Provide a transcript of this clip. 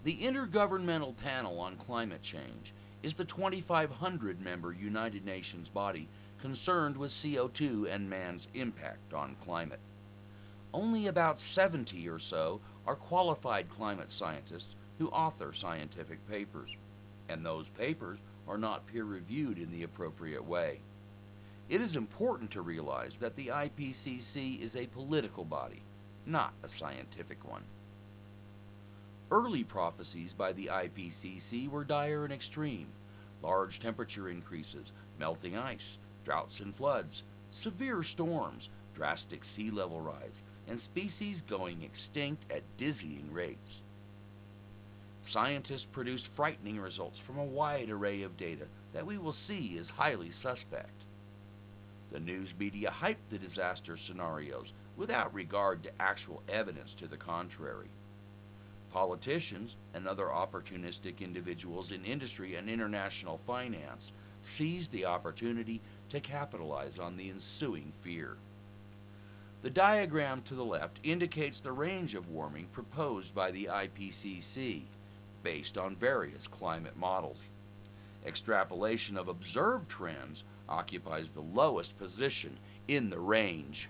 The Intergovernmental Panel on Climate Change is the 2,500 member United Nations body concerned with CO2 and man's impact on climate. Only about 70 or so are qualified climate scientists who author scientific papers, and those papers are not peer reviewed in the appropriate way. It is important to realize that the IPCC is a political body, not a scientific one. Early prophecies by the IPCC were dire and extreme: large temperature increases, melting ice, droughts and floods, severe storms, drastic sea level rise, and species going extinct at dizzying rates. Scientists produced frightening results from a wide array of data that we will see is highly suspect. The news media hyped the disaster scenarios without regard to actual evidence to the contrary. Politicians and other opportunistic individuals in industry and international finance seized the opportunity to capitalize on the ensuing fear. The diagram to the left indicates the range of warming proposed by the IPCC, based on various climate models. Extrapolation of observed trends occupies the lowest position in the range.